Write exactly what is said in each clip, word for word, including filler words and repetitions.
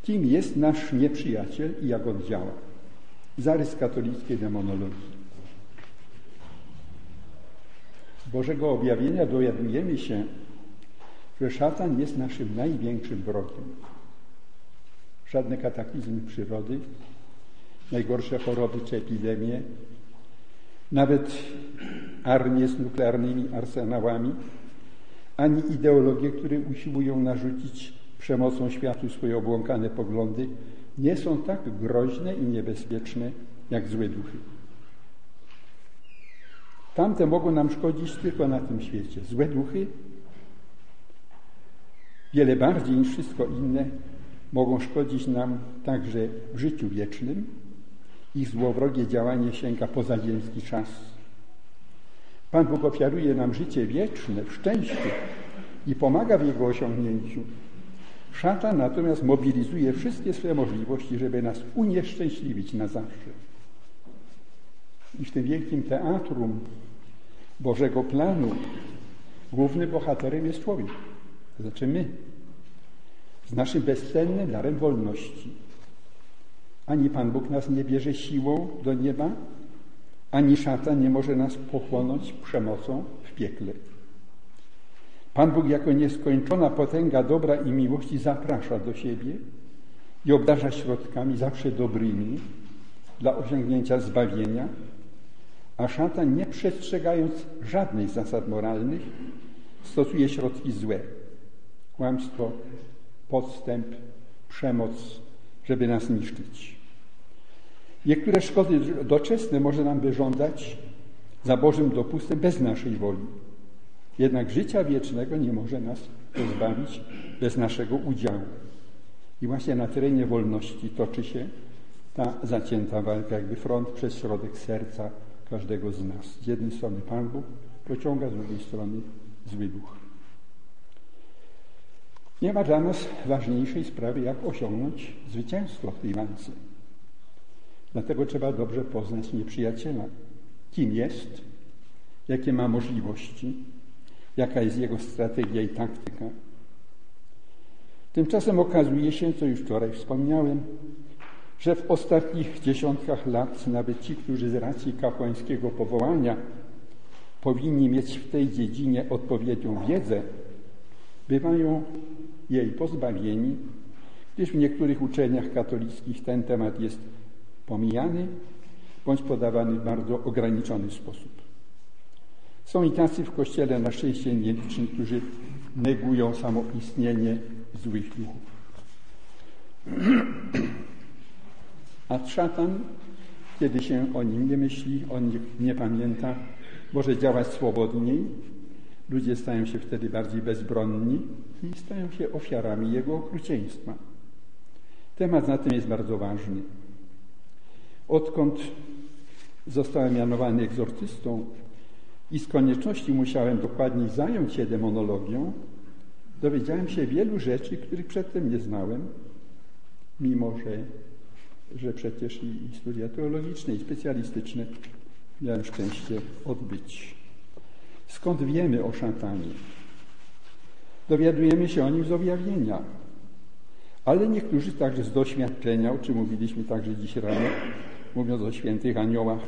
Kim jest nasz nieprzyjaciel i jak on działa? Zarys katolickiej demonologii. Z Bożego objawienia dowiadujemy się, że szatan jest naszym największym wrogiem. Żadne kataklizmy przyrody, najgorsze choroby czy epidemie, nawet armie z nuklearnymi arsenałami, ani ideologie, które usiłują narzucić przemocą światu swoje obłąkane poglądy, nie są tak groźne i niebezpieczne jak złe duchy. Tamte mogą nam szkodzić tylko na tym świecie. Złe duchy, wiele bardziej niż wszystko inne, mogą szkodzić nam także w życiu wiecznym. Ich złowrogie działanie sięga poza ziemski czas. Pan Bóg ofiaruje nam życie wieczne w szczęściu i pomaga w jego osiągnięciu. Szatan natomiast mobilizuje wszystkie swoje możliwości, żeby nas unieszczęśliwić na zawsze. I w tym wielkim teatrum Bożego planu głównym bohaterem jest człowiek, to znaczy my, z naszym bezcennym darem wolności. Ani Pan Bóg nas nie bierze siłą do nieba, ani szatan nie może nas pochłonąć przemocą w piekle. Pan Bóg jako nieskończona potęga dobra i miłości zaprasza do siebie i obdarza środkami zawsze dobrymi dla osiągnięcia zbawienia, a szatan, nie przestrzegając żadnych zasad moralnych, stosuje środki złe. Kłamstwo, podstęp, przemoc, żeby nas niszczyć. Niektóre szkody doczesne może nam wyrządzać za Bożym dopustem bez naszej woli. Jednak życia wiecznego nie może nas pozbawić bez naszego udziału. I właśnie na terenie wolności toczy się ta zacięta walka, jakby front przez środek serca każdego z nas. Z jednej strony Pan Bóg pociąga, z drugiej strony zły duch. Nie ma dla nas ważniejszej sprawy, jak osiągnąć zwycięstwo w tej walce. Dlatego trzeba dobrze poznać nieprzyjaciela. Kim jest, jakie ma możliwości, jaka jest jego strategia i taktyka. Tymczasem okazuje się, co już wczoraj wspomniałem, że w ostatnich dziesiątkach lat nawet ci, którzy z racji kapłańskiego powołania powinni mieć w tej dziedzinie odpowiednią wiedzę, bywają jej pozbawieni, gdyż w niektórych uczelniach katolickich ten temat jest pomijany bądź podawany w bardzo ograniczony sposób. Są i tacy w Kościele, na szczęście nieliczni, którzy negują samoistnienie złych duchów. A szatan, kiedy się o nim nie myśli, o nim nie pamięta, może działać swobodniej. Ludzie stają się wtedy bardziej bezbronni i stają się ofiarami jego okrucieństwa. Temat zatem jest bardzo ważny. Odkąd zostałem mianowany egzorcystą i z konieczności musiałem dokładniej zająć się demonologią, dowiedziałem się wielu rzeczy, których przedtem nie znałem, mimo że, że przecież i studia teologiczne i specjalistyczne miałem szczęście odbyć. Skąd wiemy o szatanie? Dowiadujemy się o nim z objawienia, ale niektórzy także z doświadczenia, o czym mówiliśmy także dziś rano, mówiąc o świętych aniołach.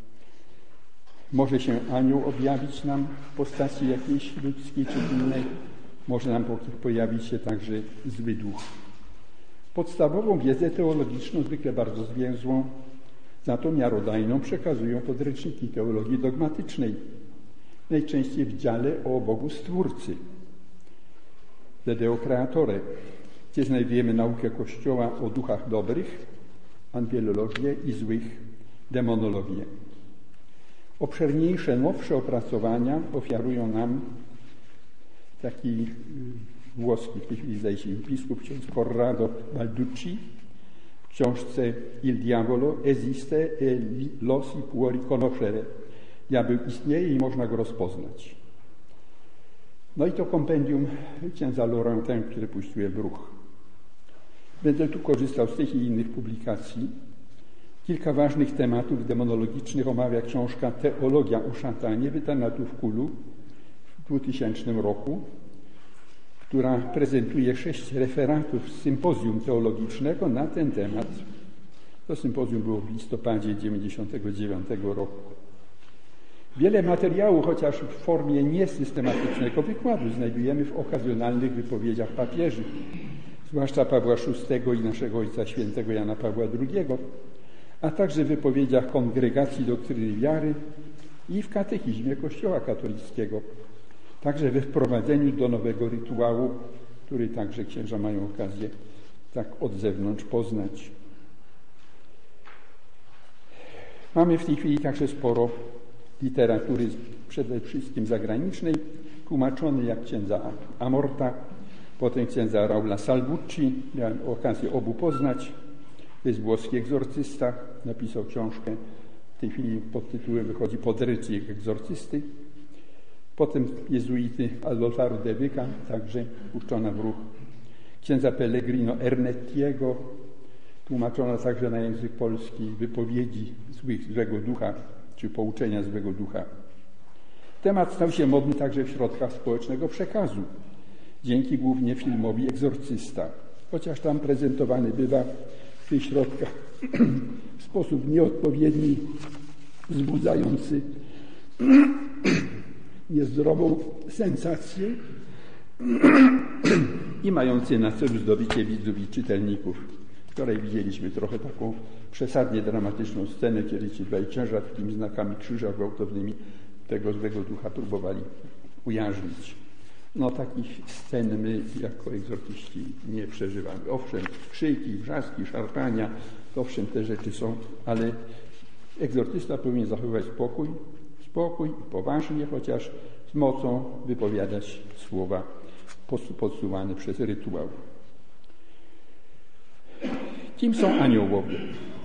Może się anioł objawić nam w postaci jakiejś ludzkiej czy innej, może nam pojawić się także zły duch. Podstawową wiedzę teologiczną, zwykle bardzo zwięzłą, za to miarodajną przekazują podręczniki teologii dogmatycznej, najczęściej w dziale o Bogu Stwórcy, de Deo Creatore, gdzie znajdujemy naukę Kościoła o duchach dobrych, angielologię i złych, demonologię. Obszerniejsze, nowsze opracowania ofiarują nam taki włoski, w tej chwili zdaje się biskup ksiądz Corrado Balducci w książce Il diavolo esiste e lo si può riconoscere. Diabeł istnieje i można go rozpoznać. No i to kompendium księdza Laurentin, które puściłem w ruch. Będę tu korzystał z tych i innych publikacji. Kilka ważnych tematów demonologicznych omawia książka Teologia o szatanie, wydana tu w Kulu w dwutysięcznym roku, która prezentuje sześć referatów z sympozjum teologicznego na ten temat. To sympozjum było w listopadzie dziewięćdziesiątego dziewiątego roku. Wiele materiału, chociaż w formie niesystematycznego wykładu, znajdujemy w okazjonalnych wypowiedziach papieży, zwłaszcza Pawła szóstego i naszego Ojca Świętego Jana Pawła drugiego, a także w wypowiedziach Kongregacji Doktryny Wiary i w katechizmie Kościoła katolickiego, także we wprowadzeniu do nowego rytuału, który także księża mają okazję tak od zewnątrz poznać. Mamy w tej chwili także sporo literatury, przede wszystkim zagranicznej, tłumaczonej jak księdza Amorta, potem księdza Raula Salvucci. Miałem okazję obu poznać. To jest włoski egzorcysta, napisał książkę, w tej chwili pod tytułem wychodzi Podrycie egzorcysty. Potem jezuity Adolfaro de Vica, także puszczona w ruch. Księdza Pellegrino Ernettiego, tłumaczona także na język polski, wypowiedzi złych, złego ducha, czy pouczenia złego ducha. Temat stał się modny także w środkach społecznego przekazu, dzięki głównie filmowi Egzorcysta, chociaż tam prezentowany bywa w tych środkach w sposób nieodpowiedni, wzbudzający niezdrową sensację i mający na celu zdobycie widzów i czytelników. Wczoraj widzieliśmy trochę taką przesadnie dramatyczną scenę, kiedy ci dwaj księża takimi znakami krzyża gwałtownymi tego złego ducha próbowali ujarzmić. No takich scen my jako egzorcyści nie przeżywamy. Owszem, krzyki, wrzaski, szarpania, owszem, te rzeczy są, ale egzorcysta powinien zachowywać spokój, spokój i poważnie, chociaż z mocą wypowiadać słowa podsuwane przez rytuał. Kim są aniołowie?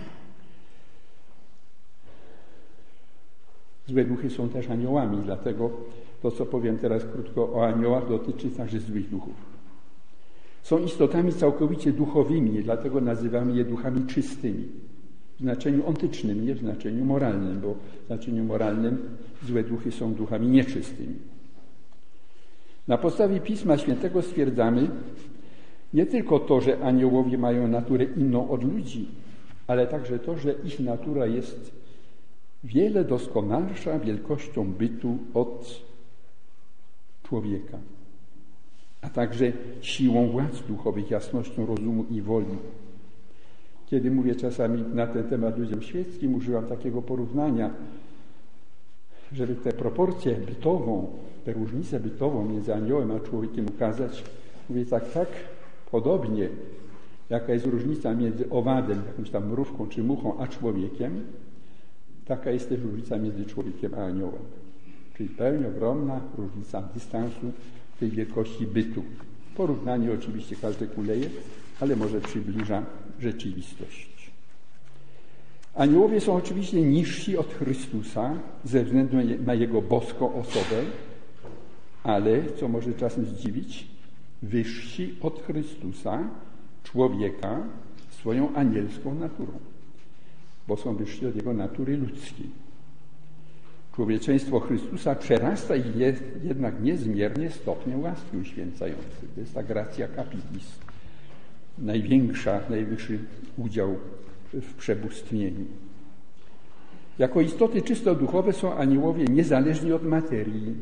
Złe duchy są też aniołami, dlatego to, co powiem teraz krótko o aniołach, dotyczy także złych duchów. Są istotami całkowicie duchowymi, dlatego nazywamy je duchami czystymi. W znaczeniu ontycznym, nie w znaczeniu moralnym, bo w znaczeniu moralnym złe duchy są duchami nieczystymi. Na podstawie Pisma Świętego stwierdzamy nie tylko to, że aniołowie mają naturę inną od ludzi, ale także to, że ich natura jest wiele doskonalsza wielkością bytu od człowieka, a także siłą władz duchowych, jasnością rozumu i woli. Kiedy mówię czasami na ten temat ludziom świeckim, używam takiego porównania, żeby tę proporcję bytową, tę różnicę bytową między aniołem a człowiekiem ukazać. Mówię tak, tak podobnie, jaka jest różnica między owadem, jakąś tam mrówką czy muchą, a człowiekiem, taka jest też różnica między człowiekiem a aniołem. Czyli pełnie ogromna różnica dystansu tej wielkości bytu. Porównanie oczywiście każde kuleje, ale może przybliża rzeczywistość. Aniołowie są oczywiście niżsi od Chrystusa ze względu na Jego boską osobę, ale, co może czasem zdziwić, wyżsi od Chrystusa, człowieka, swoją anielską naturą, bo są wyżsi od Jego natury ludzkiej. Człowieczeństwo Chrystusa przerasta ich jednak niezmiernie stopniem łaski uświęcającej. To jest ta gratia capitis, największa, najwyższy udział w przebóstwieniu. Jako istoty czysto duchowe są aniołowie niezależni od materii.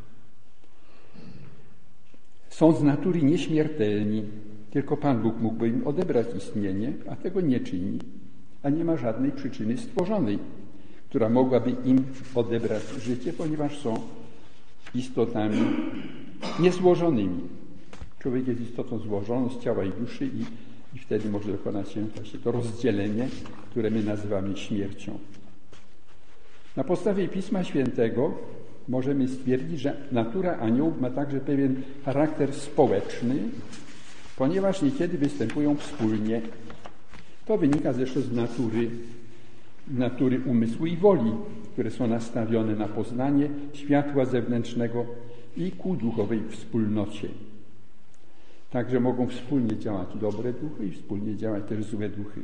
Są z natury nieśmiertelni. Tylko Pan Bóg mógłby im odebrać istnienie, a tego nie czyni, a nie ma żadnej przyczyny stworzonej, która mogłaby im odebrać życie, ponieważ są istotami niezłożonymi. Człowiek jest istotą złożoną z ciała i duszy i, i wtedy może dokonać się właśnie to rozdzielenie, które my nazywamy śmiercią. Na podstawie Pisma Świętego możemy stwierdzić, że natura aniołów ma także pewien charakter społeczny, ponieważ niekiedy występują wspólnie. To wynika zresztą z natury, natury umysłu i woli, które są nastawione na poznanie światła zewnętrznego i ku duchowej wspólnocie. Także mogą wspólnie działać dobre duchy i wspólnie działać też złe duchy.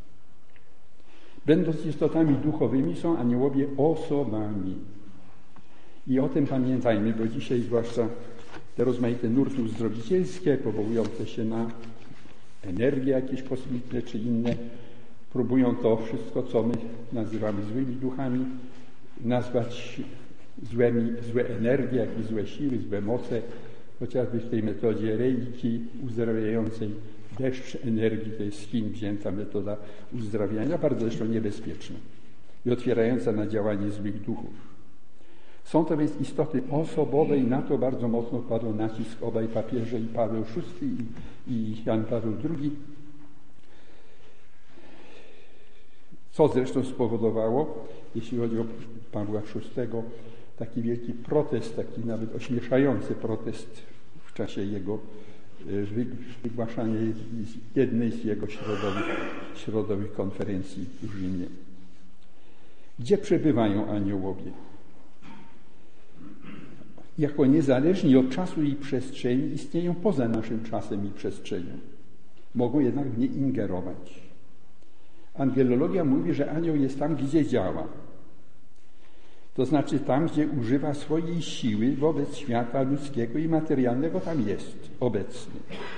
Będąc istotami duchowymi, są aniołowie osobami. I o tym pamiętajmy, bo dzisiaj zwłaszcza te rozmaite nurty uzdrowicielskie, powołujące się na energie jakieś kosmiczne czy inne, próbują to wszystko, co my nazywamy złymi duchami, nazwać złymi, złe energie, jak i złe siły, złe moce, chociażby w tej metodzie reiki uzdrawiającej deszcz energii, to jest z Chin wzięta metoda uzdrawiania, bardzo zresztą niebezpieczna i otwierająca na działanie złych duchów. Są to więc istoty osobowe i na to bardzo mocno kładą nacisk obaj papieże, i Paweł szósty i, i Jan Paweł drugi, co zresztą spowodowało, jeśli chodzi o Pawła szóstego, taki wielki protest, taki nawet ośmieszający protest w czasie jego wygłaszania jednej z jego środowych, środowych konferencji w Rzymie. Gdzie przebywają aniołowie? Jako niezależni od czasu i przestrzeni istnieją poza naszym czasem i przestrzenią. Mogą jednak w nie ingerować. Angelologia mówi, że anioł jest tam, gdzie działa. To znaczy tam, gdzie używa swojej siły wobec świata ludzkiego i materialnego, tam jest obecny.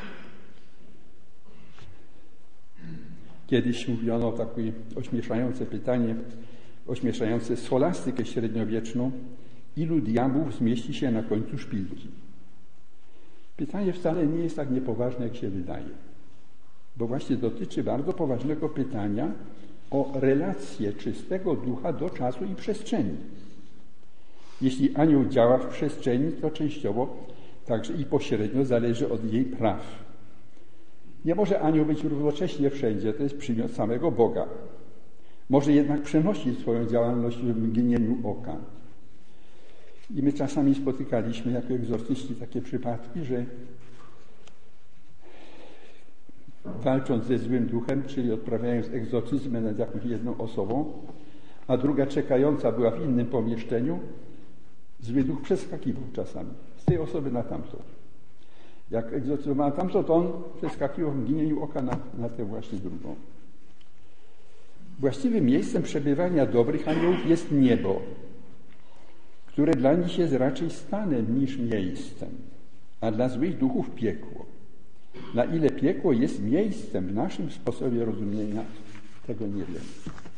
Kiedyś mówiono takie ośmieszające pytanie, ośmieszające scholastykę średniowieczną, ilu diabłów zmieści się na końcu szpilki? Pytanie wcale nie jest tak niepoważne, jak się wydaje, bo właśnie dotyczy bardzo poważnego pytania o relację czystego ducha do czasu i przestrzeni. Jeśli anioł działa w przestrzeni, to częściowo także i pośrednio zależy od jej praw. Nie może anioł być równocześnie wszędzie, to jest przymiot samego Boga. Może jednak przenosić swoją działalność w mgnieniu oka. I my czasami spotykaliśmy jako egzorcyści takie przypadki, że walcząc ze złym duchem, czyli odprawiając egzorcyzmę nad jakąś jedną osobą, a druga czekająca była w innym pomieszczeniu, zły duch przeskakiwał czasami z tej osoby na tamtą. Jak egzorcyzowała tamtą, to on przeskakiwał w mgnieniu oka na, na tę właśnie drugą. Właściwym miejscem przebywania dobrych aniołów jest niebo, które dla nich jest raczej stanem niż miejscem, a dla złych duchów piekło. Na ile piekło jest miejscem w naszym sposobie rozumienia, tego nie wiem.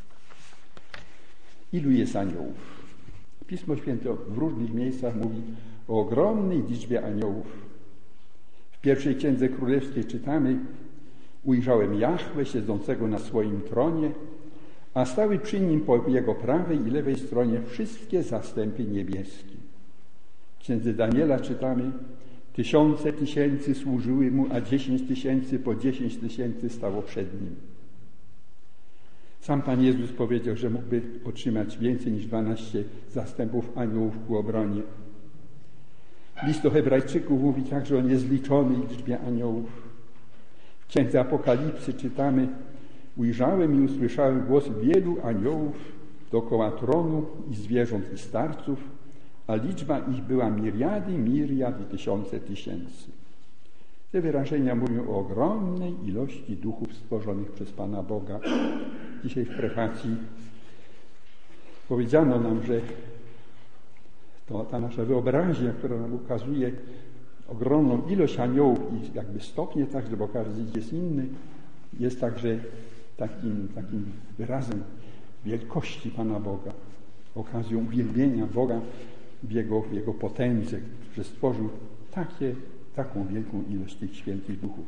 Ilu jest aniołów? Pismo Święte w różnych miejscach mówi o ogromnej liczbie aniołów. W pierwszej Księdze Królewskiej czytamy: ujrzałem Jahwe siedzącego na swoim tronie, a stały przy nim po jego prawej i lewej stronie wszystkie zastępy niebieskie. W Księdze Daniela czytamy: tysiące tysięcy służyły mu, a dziesięć tysięcy po dziesięć tysięcy stało przed nim. Sam Pan Jezus powiedział, że mógłby otrzymać więcej niż dwanaście zastępów aniołów ku obronie. List do Hebrajczyków mówi także o niezliczonej liczbie aniołów. W Księdze Apokalipsy czytamy: ujrzałem i usłyszałem głos wielu aniołów dookoła tronu i zwierząt i starców, a liczba ich była miriady, miriad i tysiące tysięcy. Te wyrażenia mówią o ogromnej ilości duchów stworzonych przez Pana Boga. Dzisiaj w prefacji powiedziano nam, że to ta nasza wyobraźnia, która nam ukazuje ogromną ilość aniołów i jakby stopnie także, bo każdy jest inny, jest także takim, takim wyrazem wielkości Pana Boga, okazją uwielbienia Boga w Jego, w Jego potędze, że stworzył takie, taką wielką ilość tych świętych duchów.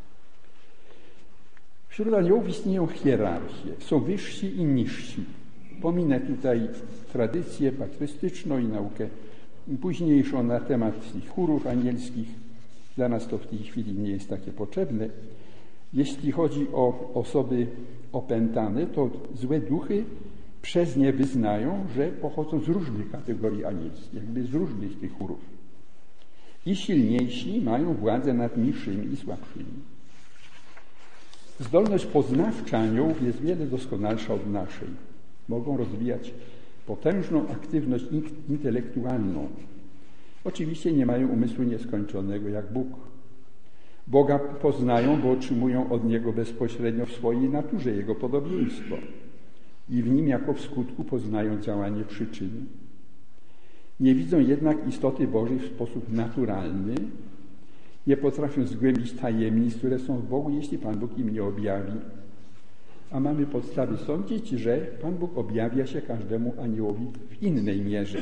Wśród aniołów istnieją hierarchie, są wyżsi i niżsi. Pominę tutaj tradycję patrystyczną i naukę późniejszą na temat tych chórów anielskich. Dla nas to w tej chwili nie jest takie potrzebne. Jeśli chodzi o osoby opętane, to złe duchy przez nie wyznają, że pochodzą z różnych kategorii anielskich, jakby z różnych tych chórów. I silniejsi mają władzę nad niższymi i słabszymi. Zdolność poznawcza aniołów jest wiele doskonalsza od naszej. Mogą rozwijać potężną aktywność intelektualną. Oczywiście nie mają umysłu nieskończonego jak Bóg. Boga poznają, bo otrzymują od Niego bezpośrednio w swojej naturze Jego podobieństwo i w Nim jako w skutku poznają działanie przyczyny. Nie widzą jednak istoty Bożej w sposób naturalny, nie potrafią zgłębić tajemnic, które są w Bogu, jeśli Pan Bóg im nie objawi. A mamy podstawy sądzić, że Pan Bóg objawia się każdemu aniołowi w innej mierze.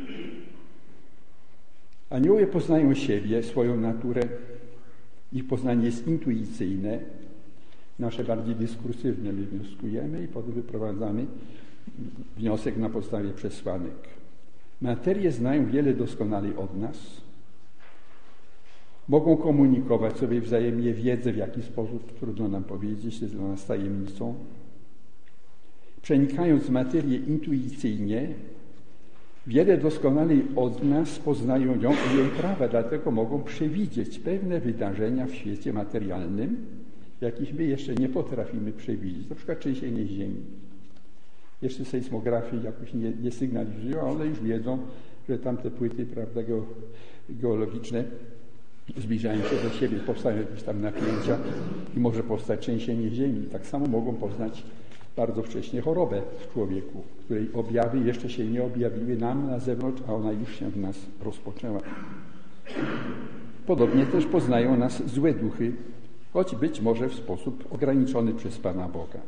Aniołowie poznają siebie, swoją naturę. Ich poznanie jest intuicyjne, nasze bardziej dyskursywne. My wnioskujemy i potem wyprowadzamy wniosek na podstawie przesłanek. Materię znają wiele doskonalej od nas. Mogą komunikować sobie wzajemnie wiedzę, w jaki sposób, trudno nam powiedzieć, jest dla nas tajemnicą. Przenikając materię intuicyjnie, wiele doskonalej od nas poznają ją i jej prawa, dlatego mogą przewidzieć pewne wydarzenia w świecie materialnym, jakich my jeszcze nie potrafimy przewidzieć. Na przykład trzęsienie ziemi. Jeszcze sejsmografii jakoś nie, nie sygnalizują, ale już wiedzą, że tamte płyty, prawda, geologiczne zbliżają się do siebie, powstają jakieś tam napięcia i może powstać trzęsienie ziemi. Tak samo mogą poznać bardzo wcześnie chorobę w człowieku, której objawy jeszcze się nie objawiły nam na zewnątrz, a ona już się w nas rozpoczęła. Podobnie też poznają nas złe duchy, choć być może w sposób ograniczony przez Pana Boga.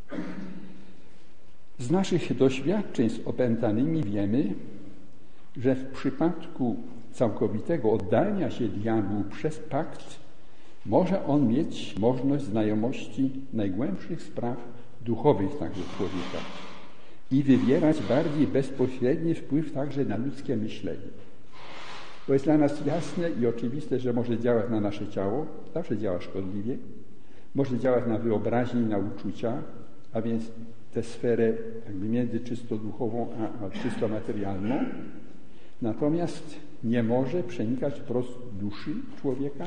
Z naszych doświadczeń z opętanymi wiemy, że w przypadku całkowitego oddania się diabłu przez pakt może on mieć możliwość znajomości najgłębszych spraw duchowych także człowieka i wywierać bardziej bezpośredni wpływ także na ludzkie myślenie. Bo jest dla nas jasne i oczywiste, że może działać na nasze ciało, zawsze działa szkodliwie, może działać na wyobraźnię, na uczucia, a więc tę sferę jakby między czysto duchową a, a czysto materialną. Natomiast nie może przenikać wprost duszy człowieka,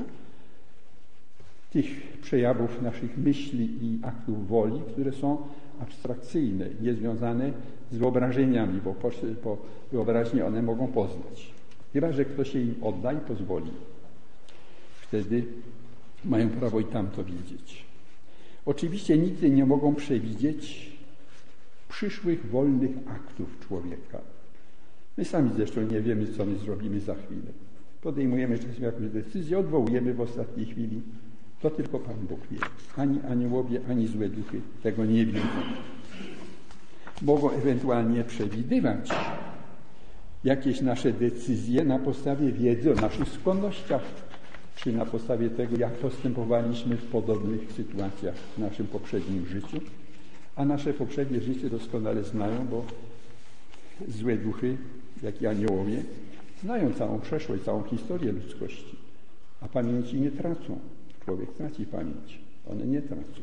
tych przejawów naszych myśli i aktów woli, które są abstrakcyjne, niezwiązane z wyobrażeniami, bo po, po wyobraźni one mogą poznać. Chyba że ktoś się im odda i pozwoli. Wtedy mają prawo i tamto wiedzieć. Oczywiście nigdy nie mogą przewidzieć przyszłych wolnych aktów człowieka. My sami zresztą nie wiemy, co my zrobimy za chwilę. Podejmujemy czasem jakąś decyzję, odwołujemy w ostatniej chwili. To tylko Pan Bóg wie. Ani aniołowie, ani złe duchy tego nie widzą. Mogą ewentualnie przewidywać jakieś nasze decyzje na podstawie wiedzy o naszych skłonnościach, czy na podstawie tego, jak postępowaliśmy w podobnych sytuacjach w naszym poprzednim życiu. A nasze poprzednie życie doskonale znają, bo złe duchy, jak i aniołowie, znają całą przeszłość, całą historię ludzkości, a pamięci nie tracą. Człowiek traci pamięć, one nie tracą.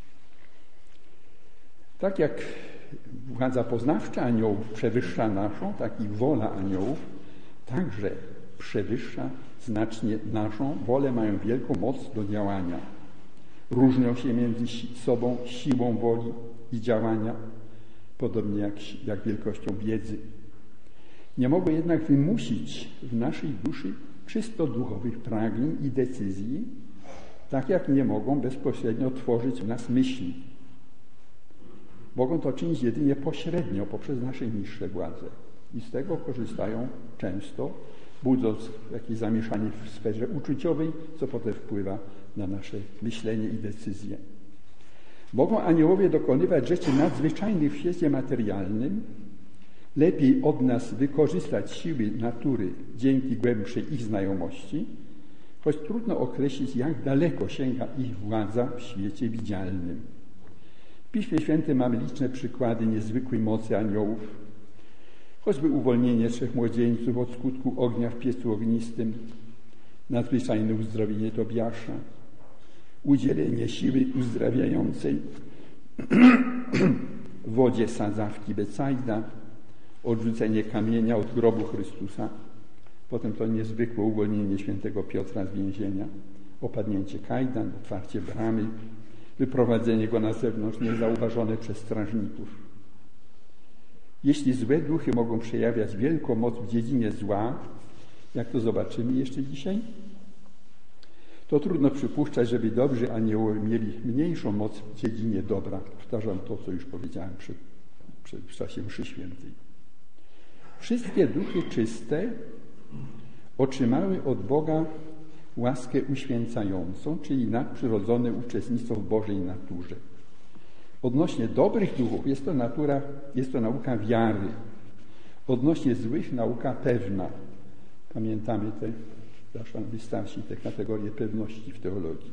Tak jak władza poznawcza aniołów przewyższa naszą, tak i wola aniołów także przewyższa znacznie naszą. Wolę mają wielką moc do działania. Różnią się między sobą siłą woli i działania, podobnie jak, jak wielkością wiedzy. Nie mogą jednak wymusić w naszej duszy czysto duchowych pragnień i decyzji, tak jak nie mogą bezpośrednio tworzyć w nas myśli. Mogą to czynić jedynie pośrednio, poprzez nasze niższe władze. I z tego korzystają często, budząc jakieś zamieszanie w sferze uczuciowej, co potem wpływa na nasze myślenie i decyzje. Mogą aniołowie dokonywać rzeczy nadzwyczajnych w świecie materialnym, lepiej od nas wykorzystać siły natury dzięki głębszej ich znajomości, choć trudno określić, jak daleko sięga ich władza w świecie widzialnym. W Piśmie Świętym mamy liczne przykłady niezwykłej mocy aniołów, choćby uwolnienie trzech młodzieńców od skutku ognia w piecu ognistym, nadzwyczajne uzdrowienie Tobiasza, udzielenie siły uzdrawiającej w wodzie sadzawki Becajda, odrzucenie kamienia od grobu Chrystusa, potem to niezwykłe uwolnienie świętego Piotra z więzienia, opadnięcie kajdan, otwarcie bramy, wyprowadzenie go na zewnątrz niezauważone przez strażników. Jeśli złe duchy mogą przejawiać wielką moc w dziedzinie zła, jak to zobaczymy jeszcze dzisiaj, to trudno przypuszczać, żeby dobrzy aniołowie mieli mniejszą moc w dziedzinie dobra. Powtarzam to, co już powiedziałem przed, przed, w czasie mszy świętej. Wszystkie duchy czyste otrzymały od Boga łaskę uświęcającą, czyli nadprzyrodzone uczestnictwo w Bożej naturze. Odnośnie dobrych duchów jest to natura, jest to nauka wiary. Odnośnie złych nauka pewna. Pamiętamy te, zresztą wystarczy te kategorie pewności w teologii.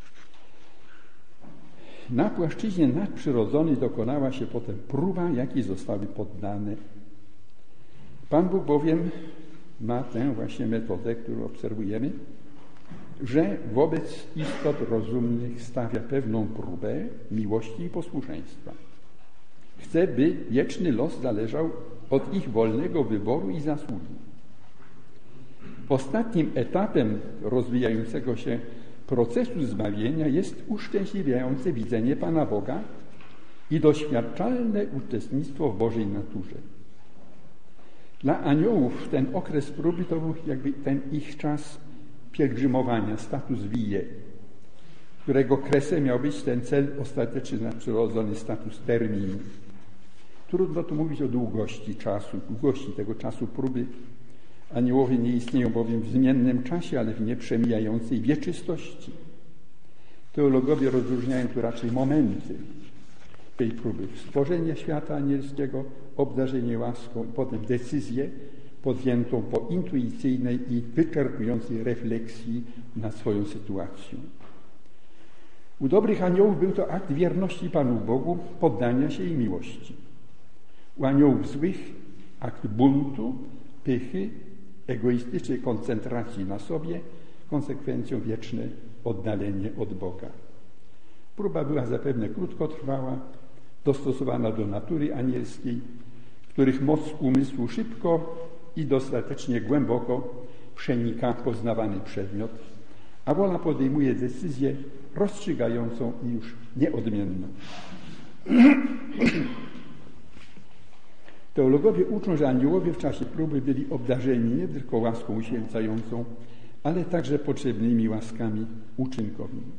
Na płaszczyźnie nadprzyrodzonej dokonała się potem próba, jakiej zostały poddane. Pan Bóg bowiem ma tę właśnie metodę, którą obserwujemy, że wobec istot rozumnych stawia pewną próbę miłości i posłuszeństwa. Chce, by wieczny los zależał od ich wolnego wyboru i zasługi. Ostatnim etapem rozwijającego się procesu zbawienia jest uszczęśliwiające widzenie Pana Boga i doświadczalne uczestnictwo w Bożej naturze. Dla aniołów ten okres próby to był jakby ten ich czas pielgrzymowania, status vie, którego kresem miał być ten cel ostateczny, nadprzyrodzony status termin. Trudno tu mówić o długości czasu, długości tego czasu próby. Aniołowie nie istnieją bowiem w zmiennym czasie, ale w nieprzemijającej wieczystości. Teologowie rozróżniają tu raczej momenty tej próby. Stworzenie świata anielskiego, obdarzenie łaską i potem decyzję podjętą po intuicyjnej i wyczerpującej refleksji nad swoją sytuacją. U dobrych aniołów był to akt wierności Panu Bogu, poddania się i miłości. U aniołów złych akt buntu, pychy, egoistycznej koncentracji na sobie, konsekwencją wieczne oddalenie od Boga. Próba była zapewne krótkotrwała, dostosowana do natury anielskiej, których moc umysłu szybko i dostatecznie głęboko przenika poznawany przedmiot, a wola podejmuje decyzję rozstrzygającą i już nieodmienną. Teologowie uczą, że aniołowie w czasie próby byli obdarzeni nie tylko łaską uświęcającą, ale także potrzebnymi łaskami uczynkowymi.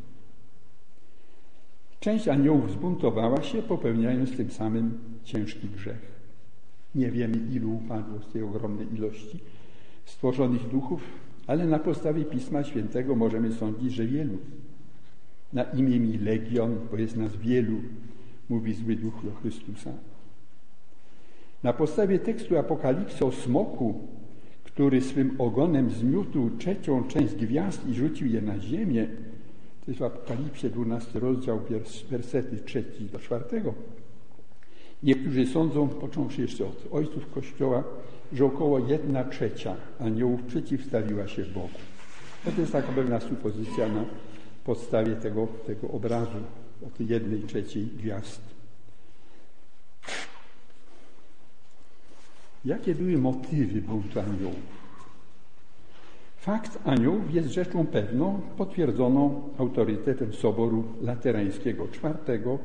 Część aniołów zbuntowała się, popełniając tym samym ciężki grzech. Nie wiemy, ilu upadło z tej ogromnej ilości stworzonych duchów, ale na podstawie Pisma Świętego możemy sądzić, że wielu. Na imię mi legion, bo jest nas wielu, mówi zły duch do Chrystusa. Na podstawie tekstu Apokalipsy o smoku, który swym ogonem zmiótł trzecią część gwiazd i rzucił je na ziemię, to jest w Apokalipsie dwunasty rozdział, wersety trzeci do czwartego. Niektórzy sądzą, począwszy jeszcze od ojców Kościoła, że około jedna trzecia aniołów przeciwstawiła się Bogu. No to jest taka pewna supozycja na podstawie tego, tego obrazu o tej jednej trzeciej gwiazd. Jakie były motywy buntu aniołów? Fakt aniołów jest rzeczą pewną, potwierdzoną autorytetem Soboru Laterańskiego czwartego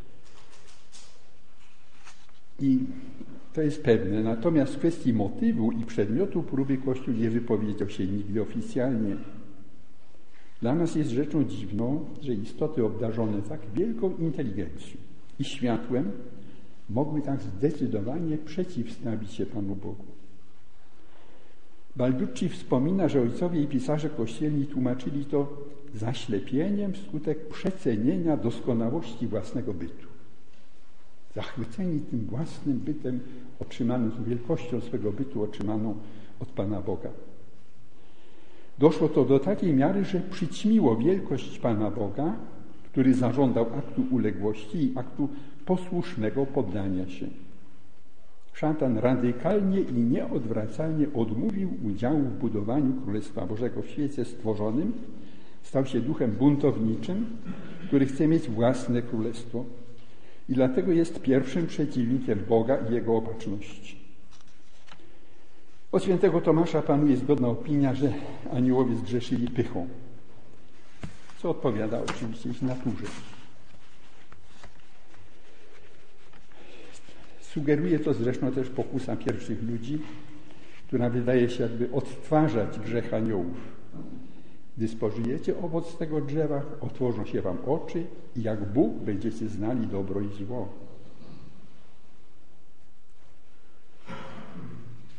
i to jest pewne. Natomiast w kwestii motywu i przedmiotu próby Kościół nie wypowiedział się nigdy oficjalnie. Dla nas jest rzeczą dziwną, że istoty obdarzone tak wielką inteligencją i światłem mogły tak zdecydowanie przeciwstawić się Panu Bogu. Balducci wspomina, że ojcowie i pisarze kościelni tłumaczyli to zaślepieniem wskutek przecenienia doskonałości własnego bytu. Zachwyceni tym własnym bytem otrzymanym, tą wielkością swego bytu otrzymaną od Pana Boga. Doszło to do takiej miary, że przyćmiło wielkość Pana Boga, który zażądał aktu uległości i aktu posłusznego poddania się. Szatan radykalnie i nieodwracalnie odmówił udziału w budowaniu Królestwa Bożego w świecie stworzonym, stał się duchem buntowniczym, który chce mieć własne królestwo i dlatego jest pierwszym przeciwnikiem Boga i Jego opatrzności. Od świętego Tomasza panuje zgodna opinia, że aniołowie zgrzeszyli pychą, co odpowiada oczywiście ich naturze. Sugeruje to zresztą też pokusa pierwszych ludzi, która wydaje się jakby odtwarzać grzech aniołów. Gdy spożyjecie owoc tego drzewa, otworzą się wam oczy i jak Bóg będziecie znali dobro i zło.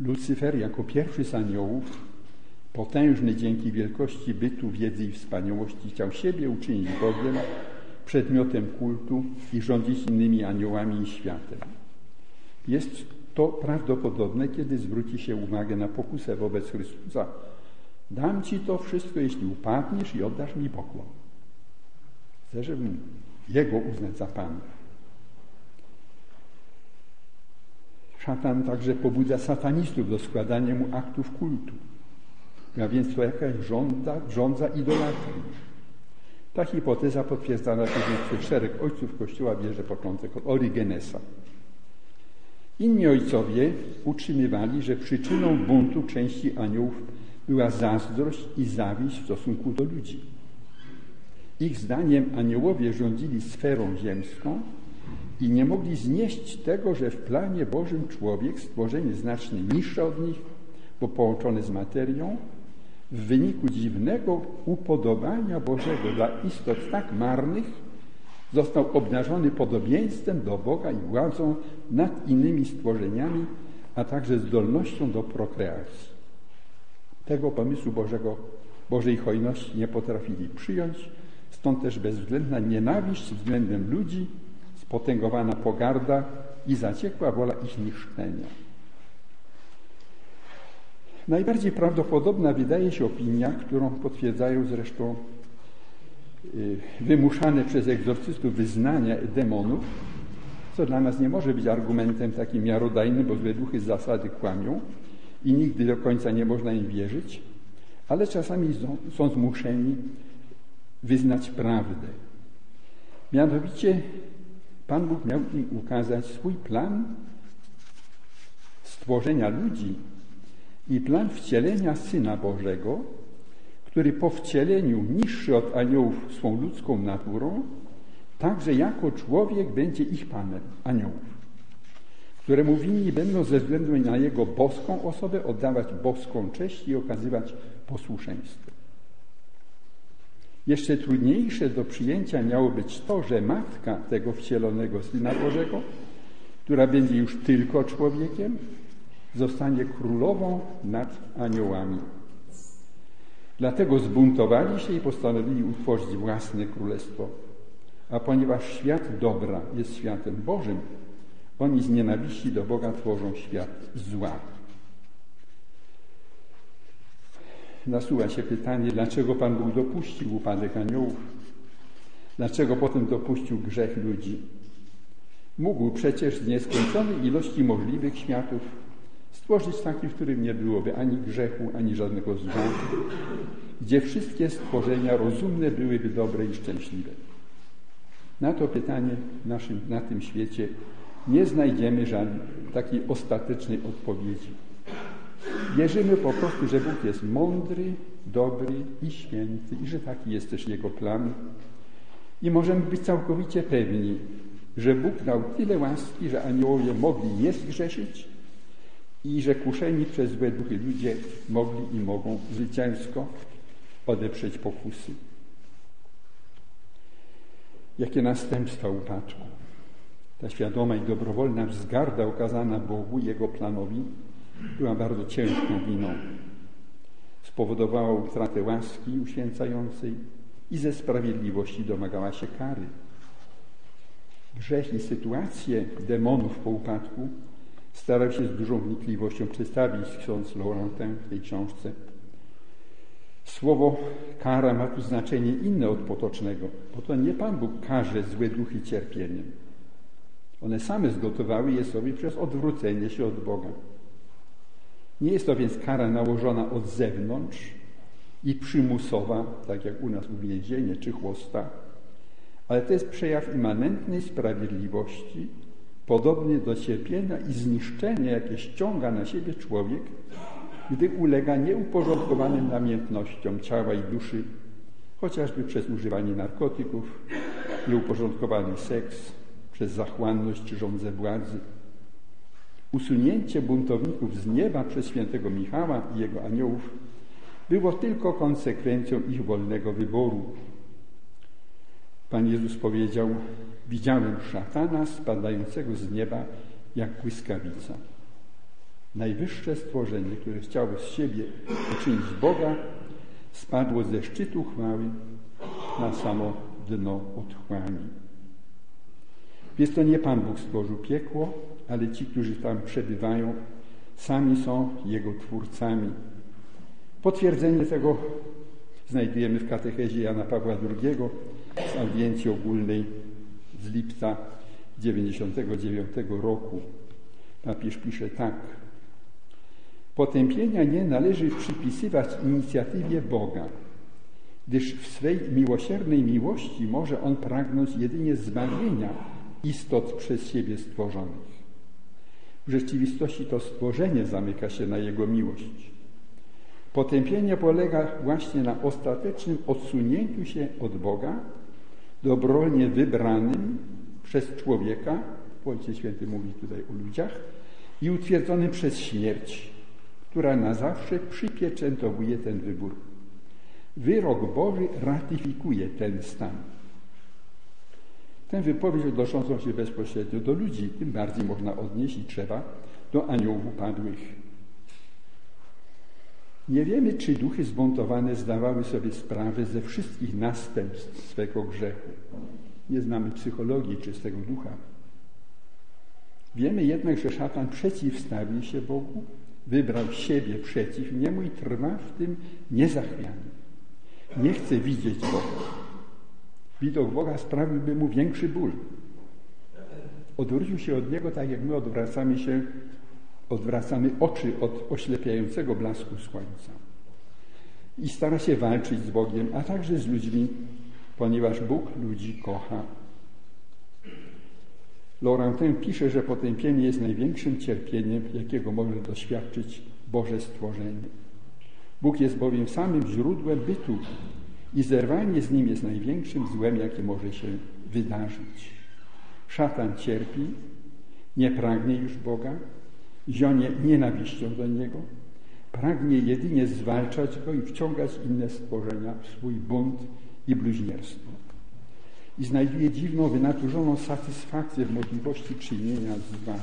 Lucyfer jako pierwszy z aniołów, potężny dzięki wielkości bytu, wiedzy i wspaniałości, chciał siebie uczynić Bogiem, przedmiotem kultu i rządzić innymi aniołami i światem. Jest to prawdopodobne, kiedy zwróci się uwagę na pokusę wobec Chrystusa. Dam Ci to wszystko, jeśli upadniesz i oddasz mi pokłon. Chcę, żebym Jego uznać za Pana. Szatan także pobudza satanistów do składania mu aktów kultu. A więc to jakaś żądza, żądza idolatrii. Ta hipoteza potwierdzana później przez szereg ojców Kościoła bierze początek od Orygenesa. Inni ojcowie utrzymywali, że przyczyną buntu części aniołów była zazdrość i zawiść w stosunku do ludzi. Ich zdaniem aniołowie rządzili sferą ziemską i nie mogli znieść tego, że w planie Bożym człowiek, stworzenie znacznie niższe od nich, bo połączone z materią, w wyniku dziwnego upodobania Bożego dla istot tak marnych, został obdarzony podobieństwem do Boga i władzą nad innymi stworzeniami, a także zdolnością do prokreacji. Tego pomysłu Bożego, Bożej hojności nie potrafili przyjąć, stąd też bezwzględna nienawiść względem ludzi, spotęgowana pogarda i zaciekła wola ich niszczenia. Najbardziej prawdopodobna wydaje się opinia, którą potwierdzają zresztą wymuszane przez egzorcystów wyznania demonów, co dla nas nie może być argumentem takim miarodajnym, bo złe duchy z zasady kłamią i nigdy do końca nie można im wierzyć, ale czasami są zmuszeni wyznać prawdę. Mianowicie Pan Bóg miał im ukazać swój plan stworzenia ludzi i plan wcielenia Syna Bożego, który po wcieleniu niższy od aniołów swą ludzką naturą, także jako człowiek będzie ich Panem, aniołów, któremu winni będą ze względu na Jego boską osobę oddawać boską cześć i okazywać posłuszeństwo. Jeszcze trudniejsze do przyjęcia miało być to, że matka tego wcielonego Syna Bożego, która będzie już tylko człowiekiem, zostanie królową nad aniołami. Dlatego zbuntowali się i postanowili utworzyć własne królestwo. A ponieważ świat dobra jest światem Bożym, oni z nienawiści do Boga tworzą świat zła. Nasuwa się pytanie, dlaczego Pan Bóg dopuścił upadek aniołów? Dlaczego potem dopuścił grzech ludzi? Mógł przecież z nieskończonej ilości możliwych światów stworzyć taki, w którym nie byłoby ani grzechu, ani żadnego zła, gdzie wszystkie stworzenia rozumne byłyby dobre i szczęśliwe. Na to pytanie naszym, na tym świecie nie znajdziemy żadnej takiej ostatecznej odpowiedzi. Wierzymy po prostu, że Bóg jest mądry, dobry i święty i że taki jest też Jego plan. I możemy być całkowicie pewni, że Bóg dał tyle łaski, że aniołowie mogli nie zgrzeszyć i że kuszeni przez złe duchy ludzie mogli i mogą zwycięsko odeprzeć pokusy. Jakie następstwa upadku? Ta świadoma i dobrowolna wzgarda okazana Bogu i Jego planowi była bardzo ciężką winą. Spowodowała utratę łaski uświęcającej i ze sprawiedliwości domagała się kary. Grzech i sytuację demonów po upadku starał się z dużą wnikliwością przedstawić ksiądz Laurentin w tej książce. Słowo kara ma tu znaczenie inne od potocznego, bo to nie Pan Bóg karze złe duchy cierpieniem. One same zgotowały je sobie przez odwrócenie się od Boga. Nie jest to więc kara nałożona od zewnątrz i przymusowa, tak jak u nas uwięzienie czy chłosta, ale to jest przejaw immanentnej sprawiedliwości, podobny do cierpienia i zniszczenia, jakie ściąga na siebie człowiek, gdy ulega nieuporządkowanym namiętnościom ciała i duszy, chociażby przez używanie narkotyków, nieuporządkowany seks, przez zachłanność czy żądzę władzy. Usunięcie buntowników z nieba przez świętego Michała i jego aniołów było tylko konsekwencją ich wolnego wyboru. Pan Jezus powiedział: widziałem szatana spadającego z nieba jak błyskawica. Najwyższe stworzenie, które chciało z siebie uczynić Boga, spadło ze szczytu chwały na samo dno otchłani. Więc to nie Pan Bóg stworzył piekło, ale ci, którzy tam przebywają, sami są Jego twórcami. Potwierdzenie tego znajdujemy w katechezie Jana Pawła drugiego z audiencji ogólnej z lipca dziewięćdziesiątego dziewiątego roku. Papież pisze tak. Potępienia nie należy przypisywać inicjatywie Boga, gdyż w swej miłosiernej miłości może On pragnąć jedynie zbawienia istot przez siebie stworzonych. W rzeczywistości to stworzenie zamyka się na Jego miłość. Potępienie polega właśnie na ostatecznym odsunięciu się od Boga, dobrowolnie wybranym przez człowieka, Ojciec Święty mówi tutaj o ludziach, i utwierdzonym przez śmierć, która na zawsze przypieczętowuje ten wybór. Wyrok Boży ratyfikuje ten stan. Tę wypowiedź odnoszącą się bezpośrednio do ludzi, tym bardziej można odnieść i trzeba do aniołów upadłych. Nie wiemy, czy duchy zbuntowane zdawały sobie sprawę ze wszystkich następstw swego grzechu. Nie znamy psychologii czystego ducha. Wiemy jednak, że szatan przeciwstawił się Bogu, wybrał siebie przeciw niemu i trwa w tym niezachwianie. Nie chce widzieć Boga. Widok Boga sprawiłby mu większy ból. Odwrócił się od Niego tak, jak my odwracamy się, odwracamy oczy od oślepiającego blasku słońca. I stara się walczyć z Bogiem, a także z ludźmi, ponieważ Bóg ludzi kocha. Laurentin pisze, że potępienie jest największym cierpieniem, jakiego może doświadczyć Boże stworzenie. Bóg jest bowiem samym źródłem bytu i zerwanie z Nim jest największym złem, jakie może się wydarzyć. Szatan cierpi, nie pragnie już Boga, zionie nienawiścią do Niego, pragnie jedynie zwalczać Go i wciągać inne stworzenia w swój bunt i bluźnierstwo. I znajduje dziwną, wynaturzoną satysfakcję w możliwości czynienia zła.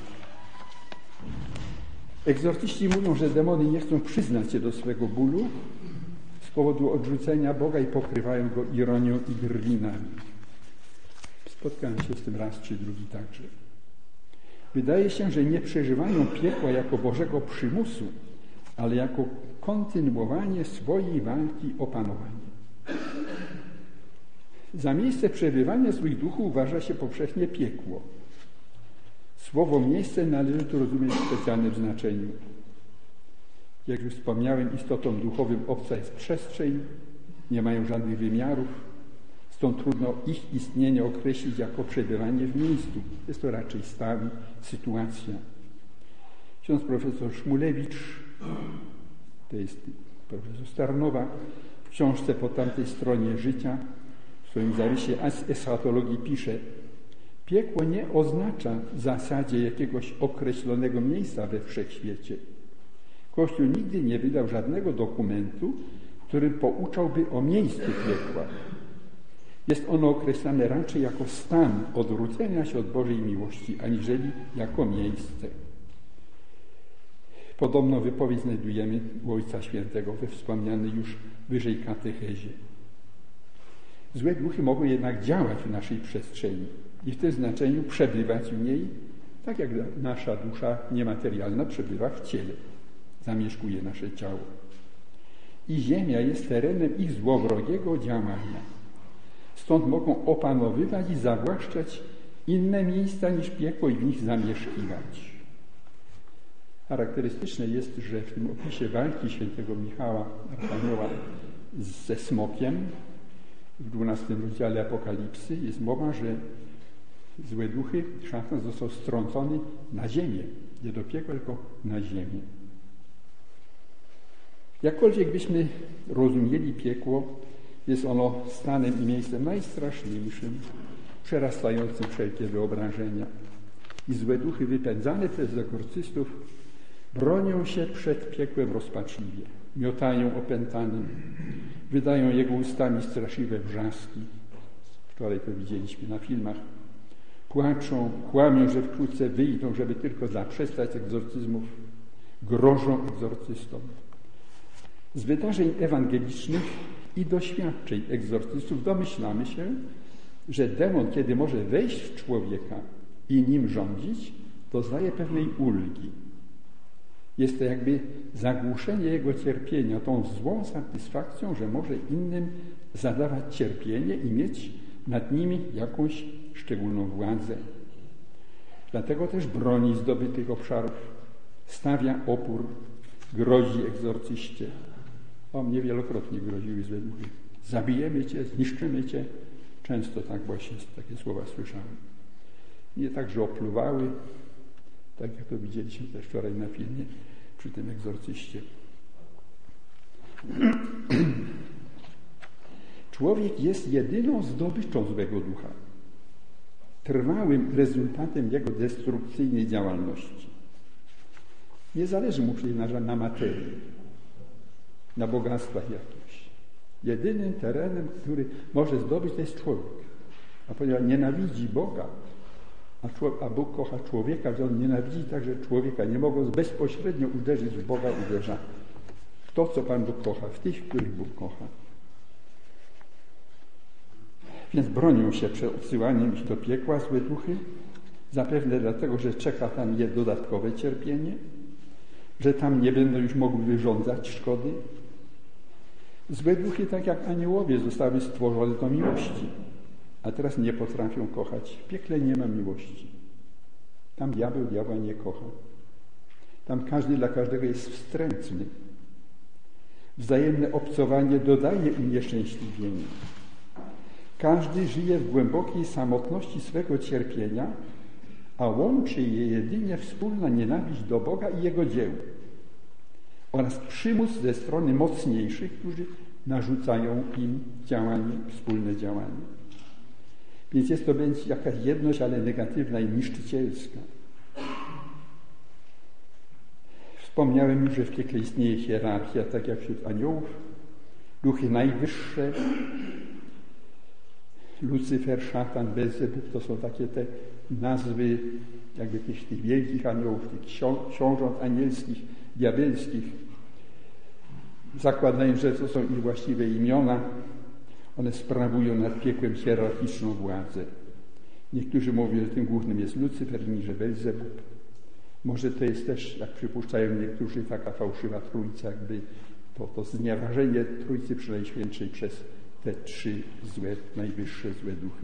Egzorcyści mówią, że demony nie chcą przyznać się do swego bólu z powodu odrzucenia Boga i pokrywają go ironią i drwinami. Spotkałem się z tym raz czy drugi także. Wydaje się, że nie przeżywają piekła jako Bożego przymusu, ale jako kontynuowanie swojej walki o panowanie. Za miejsce przebywania złych duchów uważa się powszechnie piekło. Słowo miejsce należy tu rozumieć w specjalnym znaczeniu. Jak już wspomniałem, istotą duchowym obca jest przestrzeń, nie mają żadnych wymiarów, stąd trudno ich istnienie określić jako przebywanie w miejscu. Jest to raczej stan, sytuacja. Ksiądz profesor Szmulewicz, to jest profesor Starnowa, w książce Po tamtej stronie życia w swoim zarysie eschatologii pisze: piekło nie oznacza w zasadzie jakiegoś określonego miejsca we wszechświecie. Kościół nigdy nie wydał żadnego dokumentu, który pouczałby o miejscu piekła. Jest ono określane raczej jako stan odwrócenia się od Bożej miłości, aniżeli jako miejsce. Podobną wypowiedź znajdujemy u Ojca Świętego we wspomnianej już wyżej katechezie. Złe duchy mogą jednak działać w naszej przestrzeni i w tym znaczeniu przebywać w niej, tak jak nasza dusza niematerialna przebywa w ciele, zamieszkuje nasze ciało. I ziemia jest terenem ich złowrogiego działania. Stąd mogą opanowywać i zawłaszczać inne miejsca niż piekło i w nich zamieszkiwać. Charakterystyczne jest, że w tym opisie walki świętego Michała Archanioła ze smokiem w dwunastym rozdziale Apokalipsy jest mowa, że złe duchy, szatan został strącony na ziemię. Nie do piekła, tylko na ziemię. Jakkolwiek byśmy rozumieli piekło, jest ono stanem i miejscem najstraszniejszym, przerastającym wszelkie wyobrażenia. I złe duchy wypędzane przez egzorcystów bronią się przed piekłem rozpaczliwie. Miotają opętanym, wydają jego ustami straszliwe wrzaski. Wczoraj to widzieliśmy na filmach. Płaczą, kłamią, że wkrótce wyjdą, żeby tylko zaprzestać egzorcyzmów. grożą egzorcystom. Z wydarzeń ewangelicznych i doświadczeń egzorcystów domyślamy się, że demon, kiedy może wejść w człowieka i nim rządzić, doznaje pewnej ulgi. Jest to jakby zagłuszenie jego cierpienia tą złą satysfakcją, że może innym zadawać cierpienie i mieć nad nimi jakąś szczególną władzę. Dlatego też broni zdobytych obszarów, stawia opór, grozi egzorcyście. O, mnie wielokrotnie groziły złe duchy. Zabijemy cię, zniszczymy cię. Często tak właśnie takie słowa słyszałem. Mnie także opluwały, tak jak to widzieliśmy też wczoraj na filmie przy tym egzorcyście. Człowiek jest jedyną zdobyczą złego ducha, trwałym rezultatem jego destrukcyjnej działalności. Nie zależy mu przecież na, na materii, na bogactwach jakichś. Jedynym terenem, który może zdobyć, to jest człowiek. A ponieważ nienawidzi Boga, a, człowiek, a Bóg kocha człowieka, to on nienawidzi także człowieka. Nie mogąc bezpośrednio uderzyć w Boga, uderza w to, co Pan Bóg kocha, w tych, których Bóg kocha. Więc bronią się przed odsyłaniem ich do piekła złe duchy, zapewne dlatego, że czeka tam je dodatkowe cierpienie, że tam nie będą już mogły wyrządzać szkody. Złe duchy, tak jak aniołowie, zostały stworzone do miłości, a teraz nie potrafią kochać. W piekle nie ma miłości. Tam diabeł diabła nie kocha. Tam każdy dla każdego jest wstrętny. Wzajemne obcowanie dodaje unieszczęśliwienie. Każdy żyje w głębokiej samotności swego cierpienia, a łączy je jedynie wspólna nienawiść do Boga i Jego dzieł oraz przymus ze strony mocniejszych, którzy narzucają im działanie, wspólne działanie. Więc jest to będzie jakaś jedność, ale negatywna i niszczycielska. Wspomniałem już, że w piekle istnieje hierarchia, tak jak wśród aniołów. Duchy najwyższe, Lucyfer, szatan, Belzebub, to są takie te nazwy jakby tych, tych wielkich aniołów, tych książąt anielskich, diabelskich. Zakładając, że to są ich właściwe imiona, one sprawują nad piekłem hierarchiczną władzę. Niektórzy mówią, że tym głównym jest Lucyfer, inni, że Belzebub. Może to jest też, jak przypuszczają niektórzy, taka fałszywa trójca, jakby to, to znieważenie Trójcy Przenajświętszej przez te trzy złe, najwyższe złe duchy.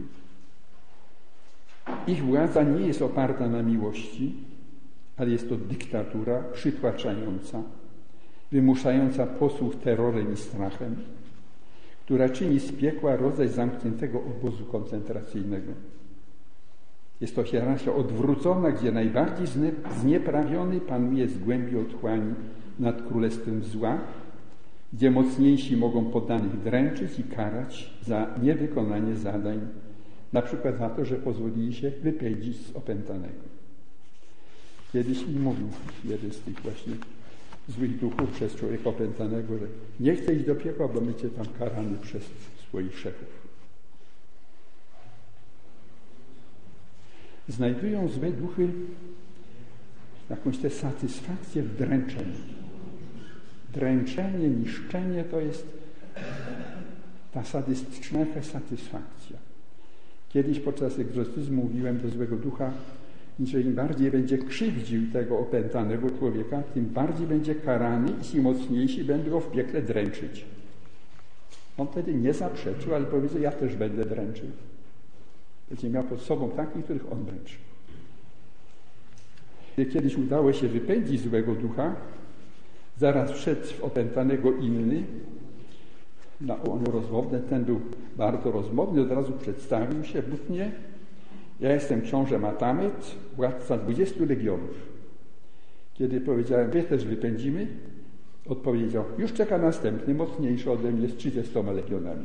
Ich władza nie jest oparta na miłości, ale jest to dyktatura przytłaczająca, wymuszająca posłuch terrorem i strachem, która czyni z piekła rodzaj zamkniętego obozu koncentracyjnego. Jest to hierarchia odwrócona, gdzie najbardziej znieprawiony panuje z głębi otchłani nad królestwem zła, gdzie mocniejsi mogą poddanych dręczyć i karać za niewykonanie zadań, na przykład za to, że pozwolili się wypędzić z opętanego. Kiedyś mi mówił jeden z tych właśnie złych duchów przez człowieka opętanego, że nie chce iść do piekła, bo będzie tam karany przez swoich szefów. Znajdują złe duchy jakąś tę satysfakcję w dręczeniu. Dręczenie, niszczenie to jest ta sadystyczna satysfakcja. Kiedyś podczas egzorcyzmu mówiłem do złego ducha, że im bardziej będzie krzywdził tego opętanego człowieka, tym bardziej będzie karany i ci mocniejsi będą go w piekle dręczyć. On wtedy nie zaprzeczył, ale powiedział, ja też będę dręczył. Będzie miał pod sobą takich, których on dręczy. Kiedy kiedyś udało się wypędzić złego ducha, zaraz wszedł w opętanego inny, na on rozmowny, ten był bardzo rozmowny, od razu przedstawił się butnie. Ja jestem książę Matamet, władca dwudziestu legionów. Kiedy powiedziałem, wy też wypędzimy, odpowiedział, już czeka następny, mocniejszy ode mnie z trzydziestoma legionami.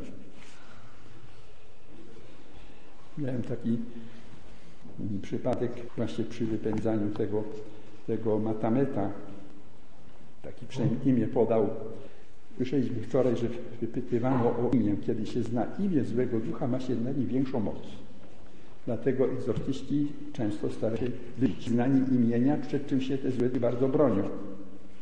Miałem taki przypadek właśnie przy wypędzaniu tego, tego Matameta. Taki przynajmniej imię podał. Słyszeliśmy wczoraj, że wypytywano o imię. Kiedy się zna imię złego ducha, ma się na nim większą moc. Dlatego egzorcyści często starają się być znani imienia, przed czym się te złe duchy bardzo bronią.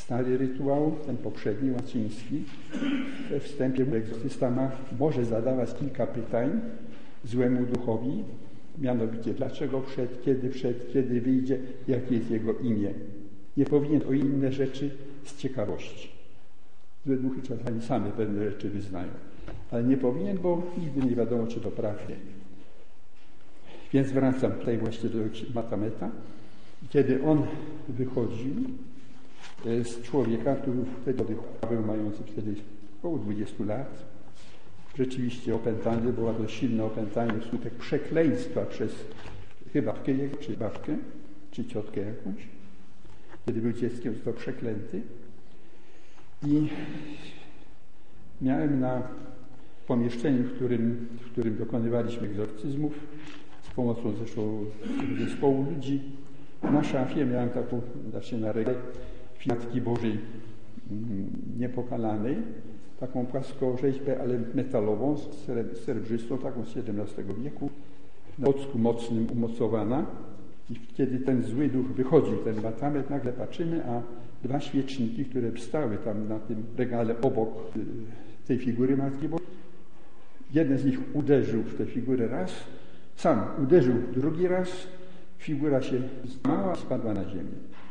Stary rytuał, ten poprzedni, łaciński, we wstępie egzorcysta ma, może zadawać kilka pytań złemu duchowi, mianowicie dlaczego wszedł, kiedy wszedł, kiedy wyjdzie, jakie jest jego imię. Nie powinien o inne rzeczy z ciekawości. Złe duchy czasami same pewne rzeczy wyznają, ale nie powinien, bo nigdy nie wiadomo, czy to prawdzie. Więc wracam tutaj właśnie do Matameta. Kiedy on wychodził z człowieka, który wtedy był mający wtedy około dwudziestu lat, rzeczywiście opętany, było to silne opętanie wskutek przekleństwa przez chyba babkę jego, czy babkę, czy ciotkę jakąś. Kiedy był dzieckiem, został przeklęty. I miałem na pomieszczeniu, w którym, w którym dokonywaliśmy egzorcyzmów, z pomocą zresztą zespołu ludzi, na szafie miałem taką, znaczy na regale, Matki Bożej Niepokalanej, taką płaskorzeźbę, ale metalową, srebrzystą, taką z siedemnastego wieku, na ocku mocnym umocowana. I kiedy ten zły duch wychodził, ten Matamet, nagle patrzymy, a dwa świeczniki, które stały tam na tym regale obok tej figury Matki Bożej, jeden z nich uderzył w tę figurę raz, sam uderzył drugi raz, figura się złamała i spadła na ziemię.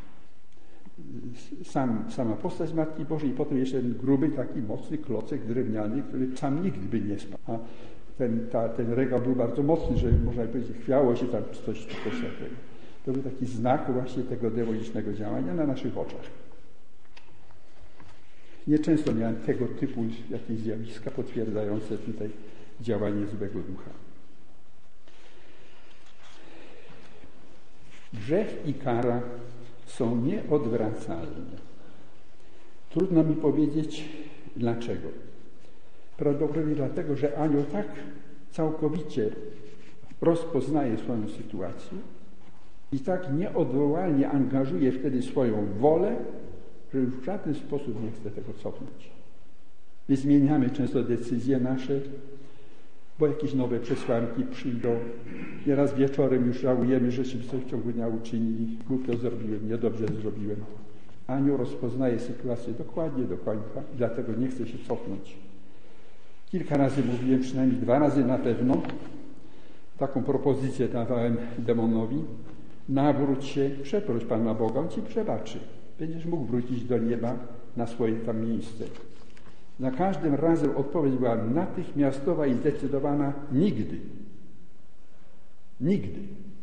Sam, sama postać Matki Bożej i potem jeszcze ten gruby, taki mocny klocek drewniany, który sam nigdy by nie spadł. A ten, ta, ten regał był bardzo mocny, że można powiedzieć, chwiało się tam coś, coś takiego. To był taki znak właśnie tego demonicznego działania na naszych oczach. Nieczęsto miałem tego typu jakieś zjawiska potwierdzające tutaj działanie złego ducha. Grzech i kara są nieodwracalne. Trudno mi powiedzieć dlaczego. Prawdopodobnie dlatego, że anioł tak całkowicie rozpoznaje swoją sytuację i tak nieodwołalnie angażuje wtedy swoją wolę, że już w żaden sposób nie chce tego cofnąć. My zmieniamy często decyzje nasze, bo jakieś nowe przesłanki przyjdą. Nieraz wieczorem już żałujemy, żeśmy coś w ciągu dnia uczynili, głupio zrobiłem, niedobrze zrobiłem. Anioł rozpoznaje sytuację dokładnie do końca i dlatego nie chce się cofnąć. Kilka razy mówiłem, przynajmniej dwa razy na pewno, taką propozycję dawałem demonowi: nawróć się, przeproś Pana Boga, On ci przebaczy. Będziesz mógł wrócić do nieba na swoje tam miejsce. Za każdym razem odpowiedź była natychmiastowa i zdecydowana: nigdy. Nigdy.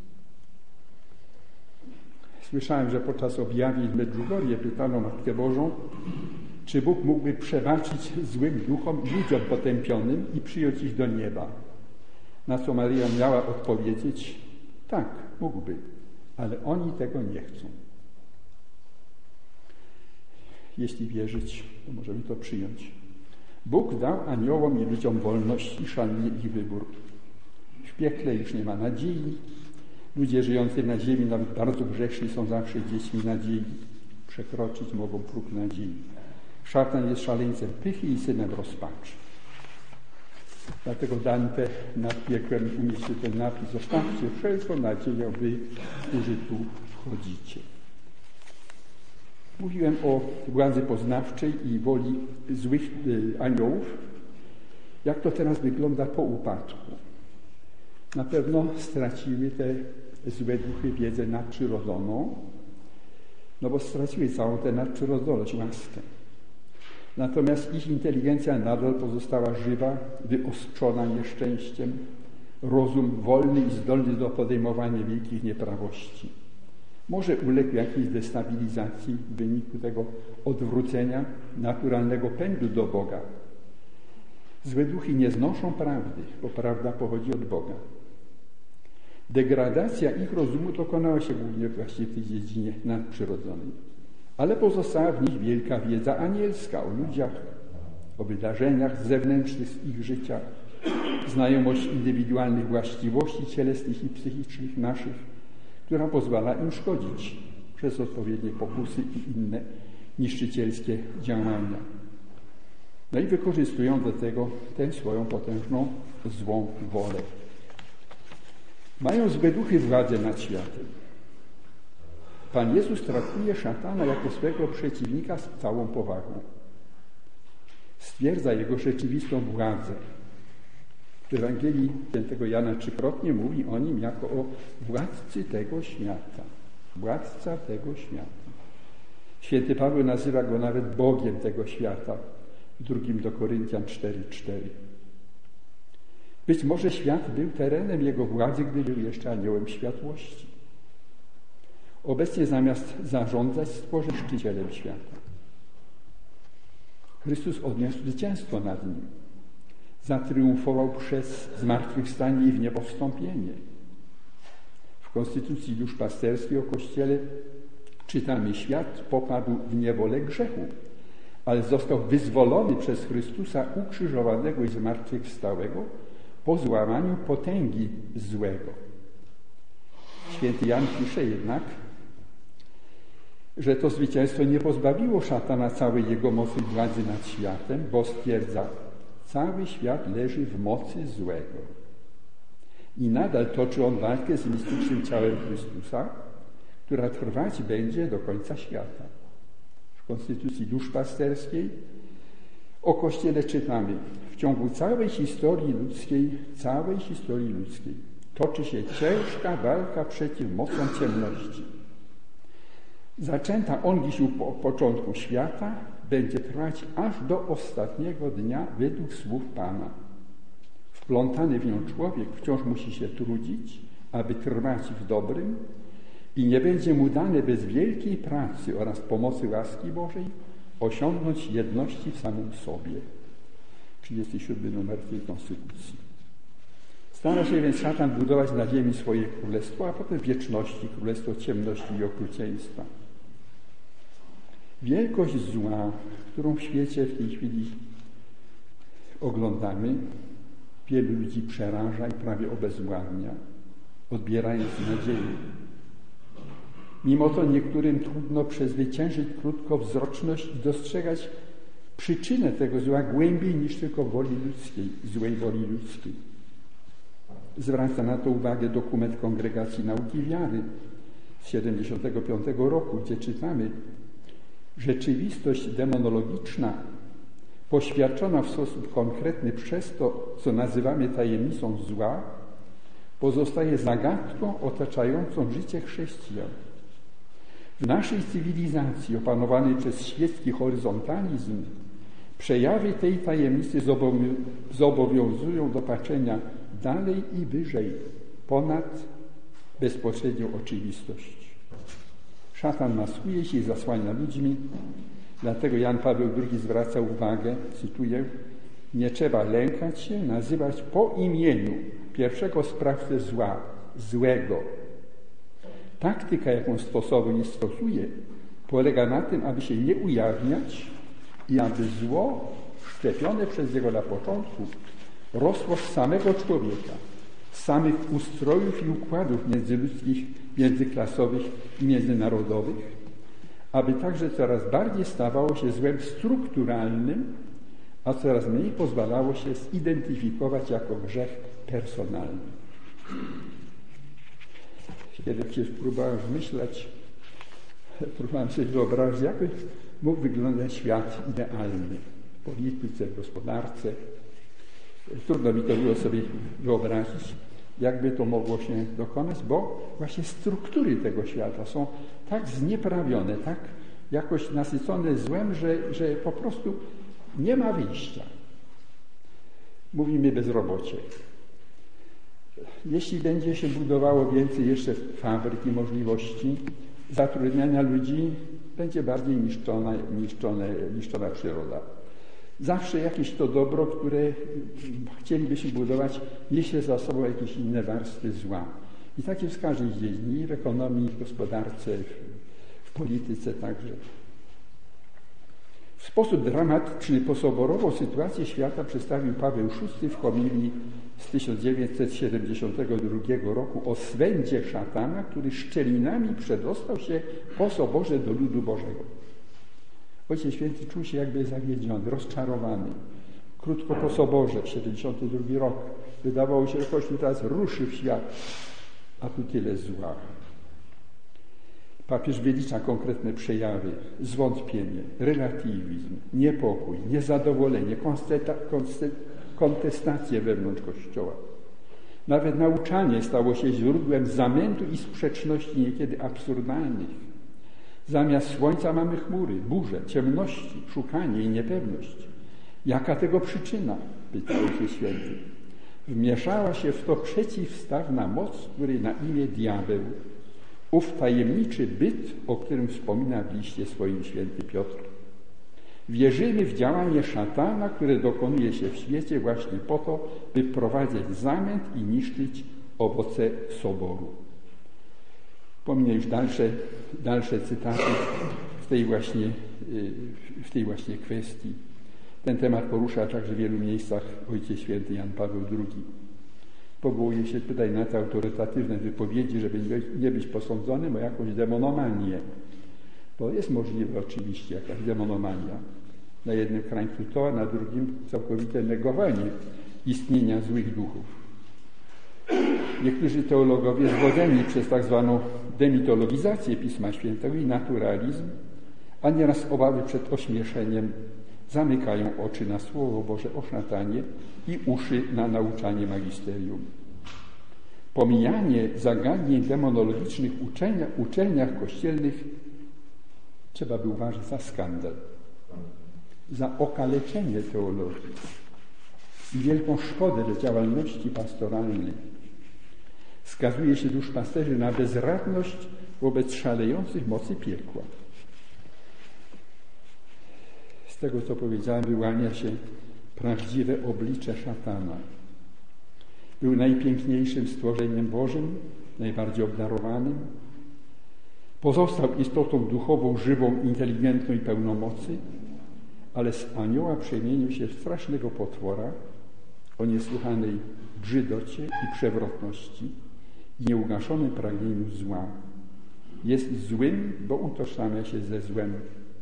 Słyszałem, że podczas objawień w Medjugorje pytano Matkę Bożą, czy Bóg mógłby przebaczyć złym duchom i ludziom potępionym i przyjąć ich do nieba. Na co Maryja miała odpowiedzieć: tak, mógłby, ale oni tego nie chcą. Jeśli wierzyć, to możemy to przyjąć. Bóg dał aniołom i ludziom wolność i szanuje ich wybór. W piekle już nie ma nadziei. Ludzie żyjący na ziemi, nawet bardzo grzeszni, są zawsze dziećmi nadziei. Przekroczyć mogą próg nadziei. Szatan jest szaleńcem pychy i synem rozpaczy. Dlatego Dante nad piekłem umieścił ten napis: zostawcie wszelką nadzieję, wy, którzy tu wchodzicie. Mówiłem o władzy poznawczej i woli złych y, aniołów. Jak to teraz wygląda po upadku? Na pewno straciły te złe duchy wiedzę nadprzyrodzoną, no bo straciły całą tę nadprzyrodzoność, łaskę. Natomiast ich inteligencja nadal pozostała żywa, wyostrzona nieszczęściem, rozum wolny i zdolny do podejmowania wielkich nieprawości. Może uległ jakiejś destabilizacji w wyniku tego odwrócenia naturalnego pędu do Boga. Złe duchy nie znoszą prawdy, bo prawda pochodzi od Boga. Degradacja ich rozumu dokonała się głównie właśnie w tej dziedzinie nadprzyrodzonej, ale pozostała w nich wielka wiedza anielska o ludziach, o wydarzeniach zewnętrznych z ich życia, znajomość indywidualnych właściwości cielesnych i psychicznych naszych, która pozwala im szkodzić przez odpowiednie pokusy i inne niszczycielskie działania. No i wykorzystują do tego tę swoją potężną, złą wolę. Mają złe duchy władzę nad światem. Pan Jezus traktuje szatana jako swego przeciwnika z całą powagą. Stwierdza jego rzeczywistą władzę. W Ewangelii świętego Jana trzykrotnie mówi o nim jako o władcy tego świata. Władca tego świata. Święty Paweł nazywa go nawet Bogiem tego świata. W drugim do Koryntian cztery cztery. Być może świat był terenem jego władzy, gdy był jeszcze aniołem światłości. Obecnie zamiast zarządzać, stworzył szczycielem świata. Chrystus odniósł zwycięstwo nad nim. Zatriumfował przez zmartwychwstanie i w niebo wstąpienie. W Konstytucji duszpasterskiej o Kościele czytamy: świat popadł w niewolę grzechu, ale został wyzwolony przez Chrystusa ukrzyżowanego i zmartwychwstałego po złamaniu potęgi złego. Święty Jan pisze jednak, że to zwycięstwo nie pozbawiło szatana całej jego mocy i władzy nad światem, bo stwierdza: cały świat leży w mocy złego. I nadal toczy on walkę z mistycznym ciałem Chrystusa, która trwać będzie do końca świata. W Konstytucji duszpasterskiej o Kościele czytamy: w ciągu całej historii ludzkiej, całej historii ludzkiej toczy się ciężka walka przeciw mocom ciemności. Zaczęta ongiś po początku świata będzie trwać aż do ostatniego dnia według słów Pana. Wplątany w nią człowiek wciąż musi się trudzić, aby trwać w dobrym, i nie będzie mu dane bez wielkiej pracy oraz pomocy łaski Bożej osiągnąć jedności w samym sobie. trzydziesty siódmy numer tej Konstytucji. Stara się więc szatan budować na ziemi swoje królestwo, a potem w wieczności królestwo ciemności i okrucieństwa. Wielkość zła, którą w świecie w tej chwili oglądamy, wielu ludzi przeraża i prawie obezwładnia, odbierając nadzieję. Mimo to niektórym trudno przezwyciężyć krótkowzroczność i dostrzegać przyczynę tego zła głębiej niż tylko woli ludzkiej, złej woli ludzkiej. Zwraca na to uwagę dokument Kongregacji Nauki Wiary z siedemdziesiątego piątego roku, gdzie czytamy: rzeczywistość demonologiczna, poświadczona w sposób konkretny przez to, co nazywamy tajemnicą zła, pozostaje zagadką otaczającą życie chrześcijan. W naszej cywilizacji opanowanej przez świecki horyzontalizm przejawy tej tajemnicy zobowiązują do patrzenia dalej i wyżej, ponad bezpośrednią oczywistość. Szatan maskuje się i zasłania ludźmi, dlatego Jan Paweł drugi zwraca uwagę, cytuję: nie trzeba lękać się, nazywać po imieniu pierwszego sprawcę zła, złego. Taktyka, jaką stosowuje i stosuje, polega na tym, aby się nie ujawniać i aby zło, szczepione przez niego na początku, rosło z samego człowieka, z samych ustrojów i układów międzyludzkich, międzyklasowych i międzynarodowych, aby także coraz bardziej stawało się złem strukturalnym, a coraz mniej pozwalało się zidentyfikować jako grzech personalny. Kiedy się próbowałem wymyślać, próbowałem sobie wyobrazić, jakby mógł wyglądać świat idealny w polityce, w gospodarce. Trudno mi to było sobie wyobrazić, jakby to mogło się dokonać, bo właśnie struktury tego świata są tak znieprawione, tak jakoś nasycone złem, że, że po prostu nie ma wyjścia. Mówimy bezrobocie. Jeśli będzie się budowało więcej jeszcze fabryk i możliwości zatrudniania ludzi, będzie bardziej niszczona, niszczone, niszczona przyroda. Zawsze jakieś to dobro, które chcielibyśmy budować, niesie za sobą jakieś inne warstwy zła. I tak jest w każdej dziedzinie, w ekonomii, w gospodarce, w, w polityce także. W sposób dramatyczny posoborowo sytuację świata przedstawił Paweł szósty w homilii z tysiąc dziewięćset siedemdziesiątego drugiego roku o swędzie szatana, który szczelinami przedostał się po soborze do ludu Bożego. Ojciec Święty czuł się jakby zawiedziony, rozczarowany. Krótko po soborze, siedemdziesiąty drugi rok, wydawało się, że Kościół teraz ruszy w świat, a tu tyle zła. Papież wylicza konkretne przejawy: zwątpienie, relatywizm, niepokój, niezadowolenie, kontestację wewnątrz Kościoła. Nawet nauczanie stało się źródłem zamętu i sprzeczności niekiedy absurdalnych. Zamiast słońca mamy chmury, burze, ciemności, szukanie i niepewność. Jaka tego przyczyna? Pytał się święty. Wmieszała się w to przeciwstawna moc, której na imię diabeł, ów tajemniczy byt, o którym wspomina w liście swoim święty Piotr. Wierzymy w działanie szatana, które dokonuje się w świecie właśnie po to, by wprowadzać zamęt i niszczyć owoce soboru. Pominę już dalsze, dalsze cytaty w tej właśnie, w tej właśnie kwestii. Ten temat porusza także w wielu miejscach Ojciec Święty Jan Paweł drugi. Powołuje się tutaj na te autorytatywne wypowiedzi, żeby nie być posądzonym o jakąś demonomanię. Bo jest możliwe oczywiście jakaś demonomania. Na jednym krańcu to, a na drugim całkowite negowanie istnienia złych duchów. Niektórzy teologowie zwodzeni przez tak zwaną demitologizację Pisma Świętego i naturalizm, a nieraz obawy przed ośmieszeniem, zamykają oczy na Słowo Boże o szatanie i uszy na nauczanie magisterium. Pomijanie zagadnień demonologicznych w uczenia, uczelniach kościelnych trzeba by uważać za skandal, za okaleczenie teologii i wielką szkodę dla działalności pastoralnej. Skazuje się duszpasterzy na bezradność wobec szalejących mocy piekła. Z tego, co powiedziałem, wyłania się prawdziwe oblicze szatana. Był najpiękniejszym stworzeniem Bożym, najbardziej obdarowanym. Pozostał istotą duchową, żywą, inteligentną i pełną mocy, ale z anioła przemienił się w strasznego potwora o niesłychanej brzydocie i przewrotności i nieugaszonym pragnieniu zła. Jest złym, bo utożsamia się ze złem.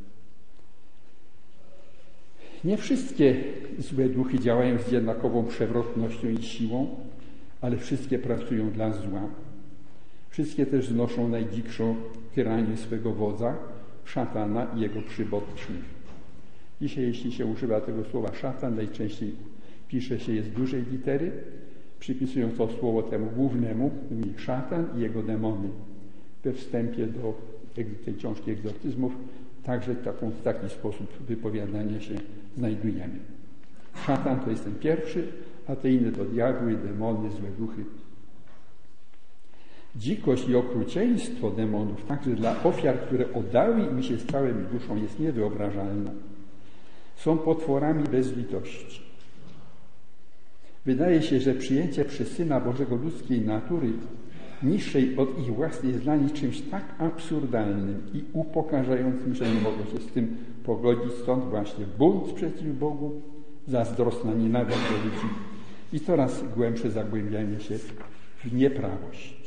Nie wszystkie złe duchy działają z jednakową przewrotnością i siłą, ale wszystkie pracują dla zła. Wszystkie też znoszą najdzikszą tyranię swego wodza, szatana i jego przybocznych. Dzisiaj, jeśli się używa tego słowa szatan, najczęściej pisze się je z dużej litery, przypisując to słowo temu głównemu, szatan i jego demony. We wstępie do tej książki egzorcyzmów także taką, w taki sposób wypowiadania się znajdujemy. Szatan to jest ten pierwszy, a te inne to diabły, demony, złe duchy. Dzikość i okrucieństwo demonów, także dla ofiar, które oddały im się z całą duszą, jest niewyobrażalna. Są potworami bez litości. Wydaje się, że przyjęcie przez Syna Bożego ludzkiej natury niższej od ich własnej jest dla nich czymś tak absurdalnym i upokarzającym, że nie mogą się z tym pogodzić. Stąd właśnie bunt przeciw Bogu, zazdrosna nienawiść do ludzi i coraz głębsze zagłębianie się w nieprawość.